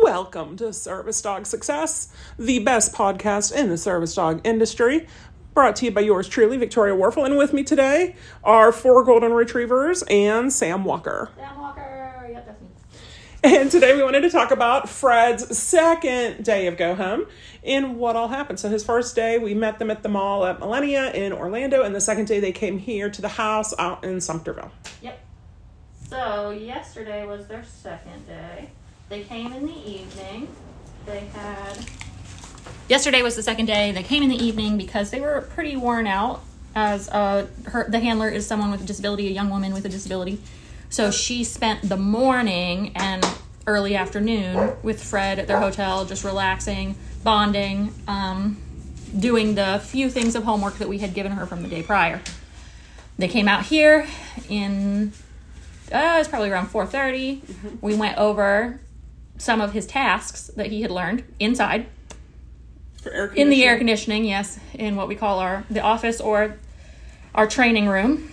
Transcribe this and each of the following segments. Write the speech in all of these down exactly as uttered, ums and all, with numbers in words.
Welcome to Service Dog Success, the best podcast in the service dog industry. Brought to you by yours truly, Victoria Warfel. And with me today are four golden retrievers and Sam Walker. Sam Walker, yep, that's me. And today we wanted to talk about Fred's second day of Go Home and what all happened. So his first day, we met them at the mall at Millennia in Orlando. And the second day, they came here to the house out in Sumterville. Yep. So yesterday was their second day. They came in the evening. They had... Yesterday was the second day. They came in the evening because they were pretty worn out, as uh, her the handler is someone with a disability, a young woman with a disability. So she spent the morning and early afternoon with Fred at their hotel, just relaxing, bonding, um, doing the few things of homework that we had given her from the day prior. They came out here in, uh, it was probably around four thirty. Mm-hmm. We went over some of his tasks that he had learned inside. For air in the air conditioning, yes, in what we call our the office or our training room.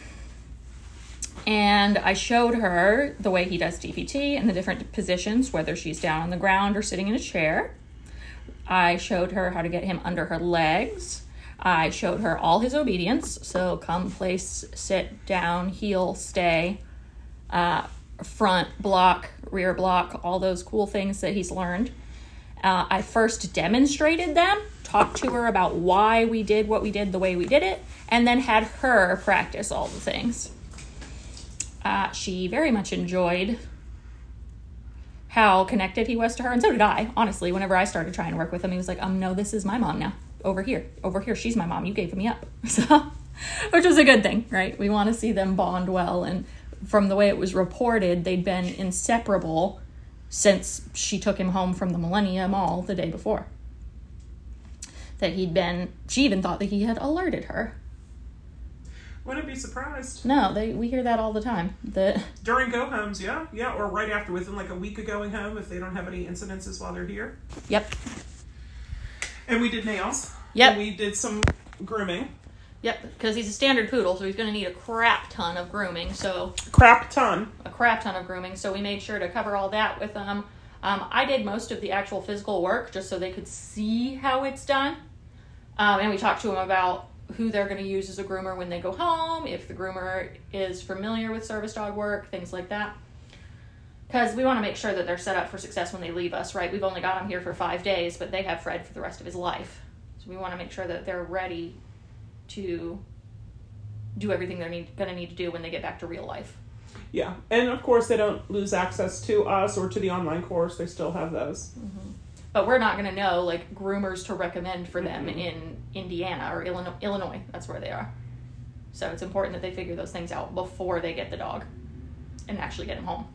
And I showed her the way he does D P T and the different positions, whether she's down on the ground or sitting in a chair. I showed her how to get him under her legs. I showed her all his obedience. So come, place, sit, down, heel, stay, uh, front, block, rear block, all those cool things that he's learned. Uh, I first demonstrated them, talked to her about why we did what we did the way we did it, and then had her practice all the things. Uh, she very much enjoyed how connected he was to her, and so did I, honestly. Whenever I started trying to work with him, he was like, um, no, this is my mom now. Over here. Over here, she's my mom. You gave me up. So, which was a good thing, right? We want to see them bond well, and from the way it was reported, they'd been inseparable since she took him home from the Millennia Mall the day before. That he'd been, she even thought that he had alerted her. Wouldn't be surprised. No, they we hear that all the time. That During go homes, yeah. Yeah, or right after, within like a week of going home if they don't have any incidences while they're here. Yep. And we did nails. Yep. And we did some grooming. Yep, because he's a standard poodle, so he's going to need a crap ton of grooming. So Crap ton. A crap ton of grooming. So we made sure to cover all that with them. Um, I did most of the actual physical work just so they could see how it's done. Um, and we talked to them about who they're going to use as a groomer when they go home, if the groomer is familiar with service dog work, things like that. Because we want to make sure that they're set up for success when they leave us, right? We've only got them here for five days, but they have Fred for the rest of his life. So we want to make sure that they're ready to do everything they're need, going to need to do when they get back to real life. Yeah, and of course they don't lose access to us or to the online course. They still have those. Mm-hmm. But we're not going to know, like, groomers to recommend for them mm-hmm. in Indiana or Illinois. Illinois. That's where they are. So it's important that they figure those things out before they get the dog and actually get him home.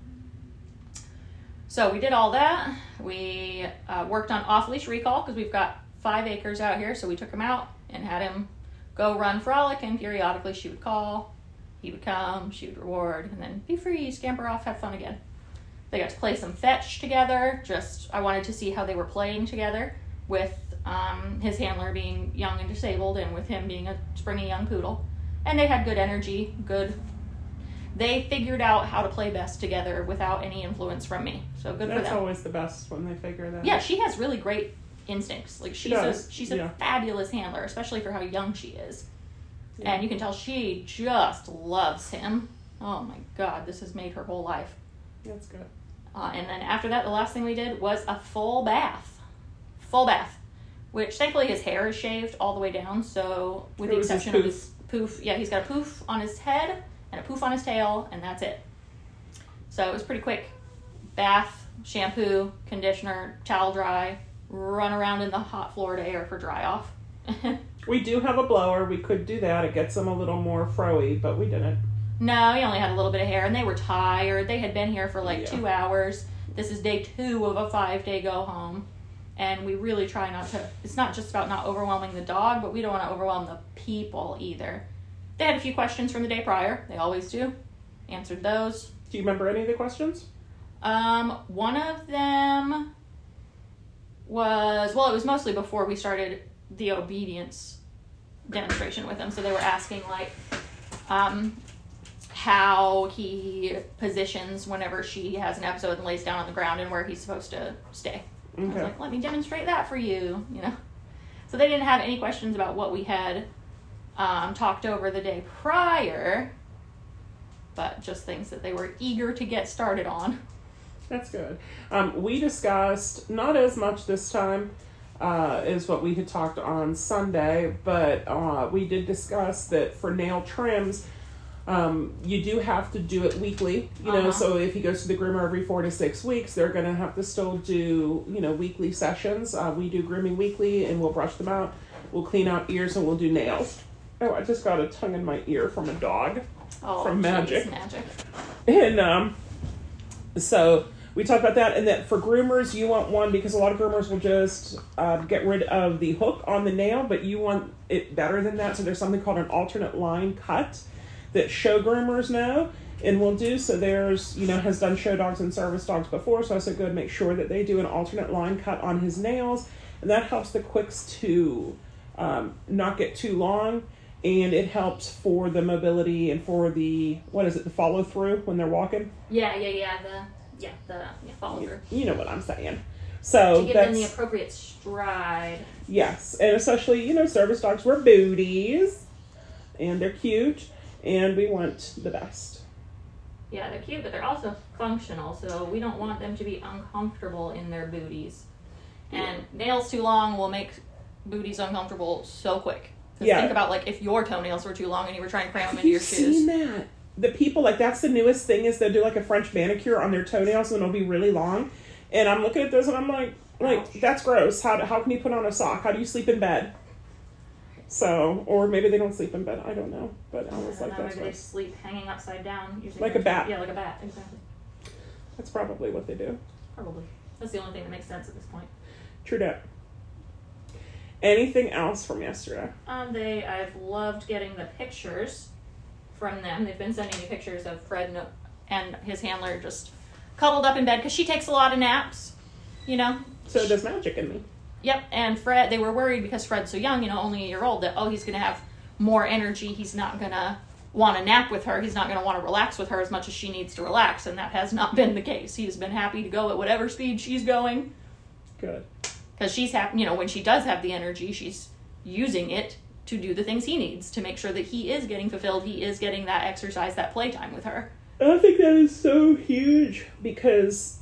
So we did all that. We uh, worked on off-leash recall because we've got five acres out here. So we took him out and had him go run frolic, and periodically she would call, he would come, she would reward, and then be free, scamper off, have fun again. They got to play some fetch together. Just, I wanted to see how they were playing together with um, his handler being young and disabled and with him being a springy young poodle. And they had good energy, good. They figured out how to play best together without any influence from me. So good That's for them. That's always the best when they figure that Yeah, out. she has really great instincts. Like she's she a she's a yeah. fabulous handler, especially for how young she is. Yeah. And you can tell she just loves him. Oh my God, this has made her whole life. That's good. Uh, and then after that, the last thing we did was a full bath. Full bath. Which thankfully his hair is shaved all the way down, so with it the exception his of his poof. Yeah, he's got a poof on his head and a poof on his tail, and that's it. So it was pretty quick. Bath, shampoo, conditioner, towel dry, run around in the hot Florida air for dry off. We do have a blower. We could do that. It gets them a little more froey, but we didn't. No, he only had a little bit of hair, and they were tired. They had been here for like yeah. two hours. This is day two of a five-day go-home, and we really try not to... It's not just about not overwhelming the dog, but we don't want to overwhelm the people either. They had a few questions from the day prior. They always do. Answered those. Do you remember any of the questions? Um, one of them was... Well, it was mostly before we started the obedience demonstration with them, so they were asking, like... Um, how he positions whenever she has an episode and lays down on the ground and where he's supposed to stay. Okay. I was like, let me demonstrate that for you, you know. So they didn't have any questions about what we had um, talked over the day prior, but just things that they were eager to get started on. That's good. Um, we discussed, not as much this time uh, as what we had talked on Sunday, but uh, we did discuss that for nail trims, um, you do have to do it weekly, you know, uh-huh. So if he goes to the groomer every four to six weeks, they're going to have to still do, you know, weekly sessions. Uh, we do grooming weekly, and we'll brush them out. We'll clean out ears, and we'll do nails. Oh, I just got a tongue in my ear from a dog. Oh, from Magic. Magic. And um, so we talked about that, and that for groomers, you want one because a lot of groomers will just uh, get rid of the hook on the nail, but you want it better than that. So there's something called an alternate line cut that show groomers know and will do. So there's, you know, has done show dogs and service dogs before. So I said, good, make sure that they do an alternate line cut on his nails. And that helps the quicks to um, not get too long. And it helps for the mobility and for the, what is it, the follow through when they're walking? Yeah, yeah, yeah. The, yeah, the yeah, follow through. You know what I'm saying. So to give that's, them the appropriate stride. Yes. And especially, you know, service dogs wear booties. And they're cute. And we want the best. Yeah, they're cute, but they're also functional, so we don't want them to be uncomfortable in their booties. And yeah. Nails too long will make booties uncomfortable so quick. Because yeah. think about, like, if your toenails were too long and you were trying to cram them into your shoes. You've seen that? The people, like, that's the newest thing is they'll do, like, a French manicure on their toenails and it'll be really long. And I'm looking at those and I'm like, like, Ouch. That's gross. How, how can you put on a sock? How do you sleep in bed? So, or maybe they don't sleep in bed. I don't know. But I was I like, know, that's maybe they sleep hanging upside down. Using like a bat. Yeah, like a bat. Exactly. That's probably what they do. Probably. That's the only thing that makes sense at this point. True that. Anything else from yesterday? Um, they, I've loved getting the pictures from them. They've been sending me pictures of Fred and his handler just cuddled up in bed because she takes a lot of naps, you know. So does Magic and me. Yep, and Fred, they were worried because Fred's so young, you know, only a year old, that, oh, he's going to have more energy. He's not going to want to nap with her. He's not going to want to relax with her as much as she needs to relax, and that has not been the case. He's been happy to go at whatever speed she's going. Good. Because she's happy, you know, when she does have the energy, she's using it to do the things he needs to make sure that he is getting fulfilled. He is getting that exercise, that playtime with her. I think that is so huge because,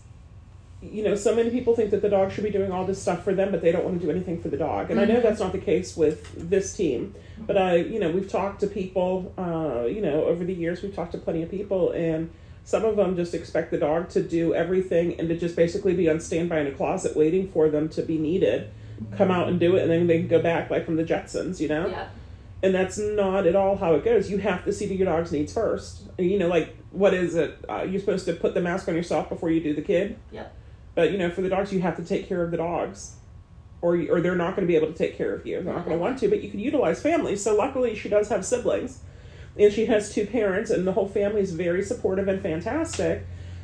you know, so many people think that the dog should be doing all this stuff for them, but they don't want to do anything for the dog. And mm-hmm. I know that's not the case with this team, but I, you know, we've talked to people, uh, you know, over the years, we've talked to plenty of people, and some of them just expect the dog to do everything and to just basically be on standby in a closet waiting for them to be needed, come out and do it, and then they can go back like from the Jetsons, you know? Yeah. And that's not at all how it goes. You have to see to your dog's needs first. You know, like, what is it? Uh, you're supposed to put the mask on yourself before you do the kid? Yep. But, you know, for the dogs, you have to take care of the dogs. Or or they're not going to be able to take care of you. They're not going to want to, but you can utilize families. So luckily, she does have siblings. And she has two parents, and the whole family is very supportive and fantastic.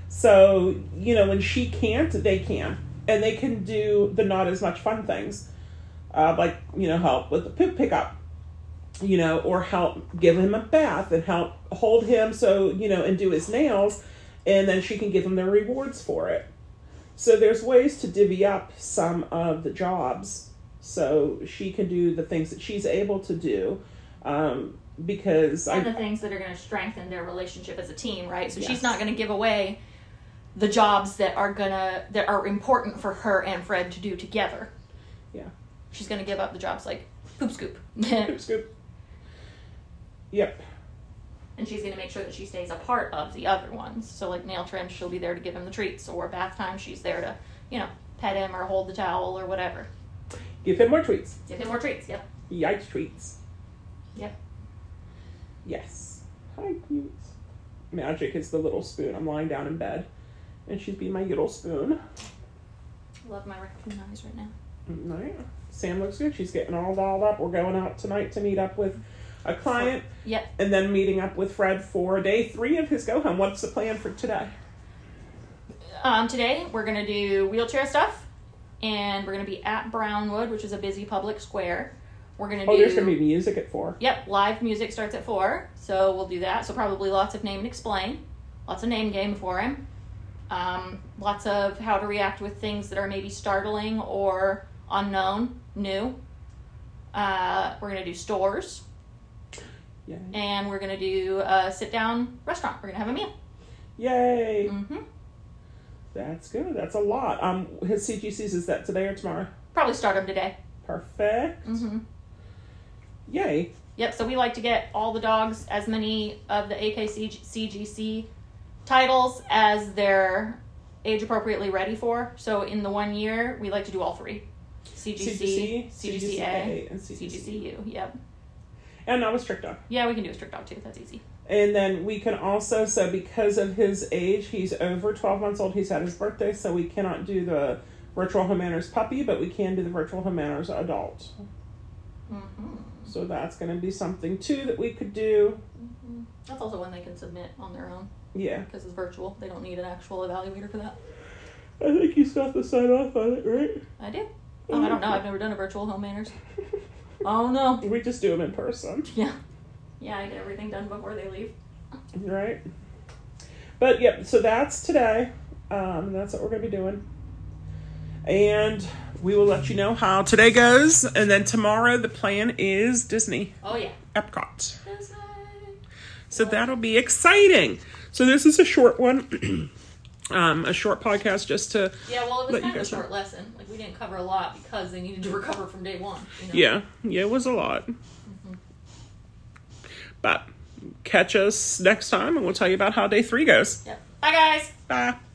So, you know, when she can't, they can. And they can do the not as much fun things. Uh, like, you know, help with the poop pickup. You know, or help give him a bath and help hold him so, you know, and do his nails. And then she can give him the rewards for it. So there's ways to divvy up some of the jobs so she can do the things that she's able to do. Um, because and I, the things that are going to strengthen their relationship as a team, right? So yes. she's not going to give away the jobs that are gonna that are important for her and Fred to do together. Yeah, she's going to give up the jobs like poop scoop. Poop scoop. Yep. And she's going to make sure that she stays a part of the other ones. So, like, nail trim, she'll be there to give him the treats. Or bath time, she's there to, you know, pet him or hold the towel or whatever. Give him more treats. Give him more treats, yep. Yikes treats. Yep. Yes. Hi, cute. Magic is the little spoon. I'm lying down in bed. And she's being my little spoon. I love my raccoon eyes right now. No, yeah. Sam looks good. She's getting all dolled up. We're going out tonight to meet up with a client. Yep. And then meeting up with Fred for day three of his go home. What's the plan for today? Um, today we're going to do wheelchair stuff. And we're going to be at Brownwood, which is a busy public square. We're going to do... Oh, there's going to be music at four. Yep, live music starts at four, so we'll do that. So probably lots of name and explain. Lots of name game for him. Um, lots of how to react with things that are maybe startling or unknown, new. Uh, we're going to do stores. Yay. And we're going to do a sit-down restaurant. We're going to have a meal. Yay. Mm-hmm. That's good. That's a lot. Um, his C G Cs, is that today or tomorrow? Probably start them today. Perfect. Mm-hmm. Yay. Yep, so we like to get all the dogs as many of the A K C G C titles as they're age appropriately ready for. So in the one year, we like to do all three. C G C, C G C A, and C G C U. C G C U. Yep. And not a strict dog. Yeah, we can do a strict dog too. That's easy. And then we can also, so because of his age, he's over twelve months old. He's had his birthday, so we cannot do the virtual home manners puppy, but we can do the virtual home manners adult. Mm-hmm. So that's going to be something too that we could do. Mm-hmm. That's also one they can submit on their own. Yeah. Because it's virtual. They don't need an actual evaluator for that. I think you still have to sign off on it, right? I do. Oh, I don't know. I've never done a virtual home manners. Oh, no. We just do them in person. Yeah. Yeah, I get everything done before they leave. Right. But, yep, so that's today. Um, that's what we're going to be doing. And we will let you know how today goes. And then tomorrow the plan is Disney. Oh, yeah. Epcot. Disney. So that'll be exciting. So this is a short one. um, a short podcast just to Yeah, well, it was let kind you of a guys know. short lesson. Like, we didn't cover a lot because they needed to recover from day one. You know? Yeah. Yeah, it was a lot. Mm-hmm. But catch us next time and we'll tell you about how day three goes. Yep. Bye, guys. Bye.